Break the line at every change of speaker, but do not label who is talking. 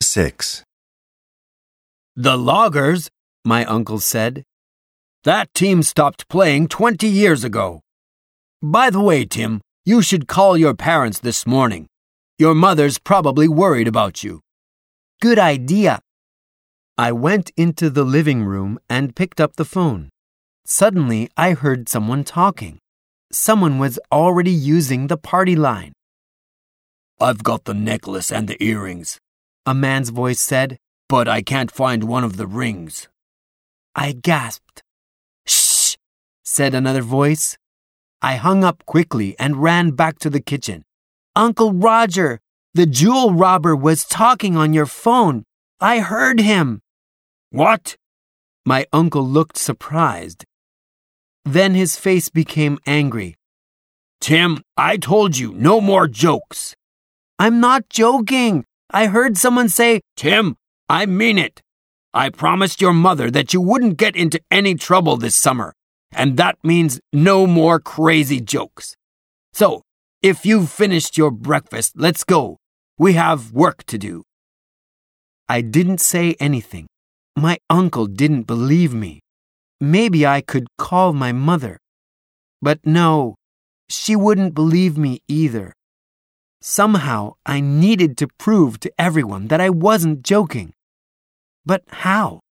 6.
The Loggers, my uncle said. That team stopped playing 20 years ago. By the way, Tim, you should call your parents this morning. Your mother's probably worried about you.
Good idea.
I went into the living room and picked up the phone. Suddenly, I heard someone talking. Someone was already using the party line. I've got the necklace and the earrings, a man's voice said, but I can't find one of the rings.
I gasped.
Shh, said another voice. I hung up quickly and ran back to the kitchen.
Uncle Roger, the jewel robber was talking on your phone. I heard him.
What? My uncle looked surprised. Then his face became angry. Tim, I told you, no more jokes.
I'm not joking. I heard someone say,
Tim, I mean it. I promised your mother that you wouldn't get into any trouble this summer, and that means no more crazy jokes. So, if you've finished your breakfast, let's go. We have work to do. I didn't say anything. My uncle didn't believe me. Maybe I could call my mother. But no, she wouldn't believe me either. Somehow, I needed to prove to everyone that I wasn't joking. But how?